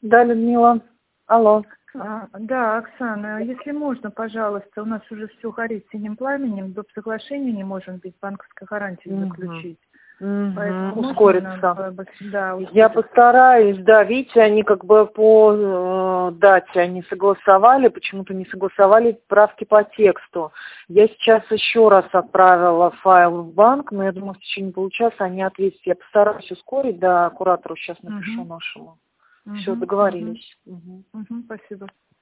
Да, Людмила. Алло. Да, Оксана, если можно, пожалуйста, у нас уже все горит синим пламенем, доп. Соглашения не можем без банковской гарантии заключить. Ускориться. Да, я постараюсь, да, видите, они как бы по дате они согласовали, почему-то не согласовали правки по тексту. Я сейчас еще раз отправила файл в банк, но я думаю, в течение получаса они ответят. Я постараюсь ускорить, да, куратору сейчас напишу нашему. Все, договорились. Спасибо.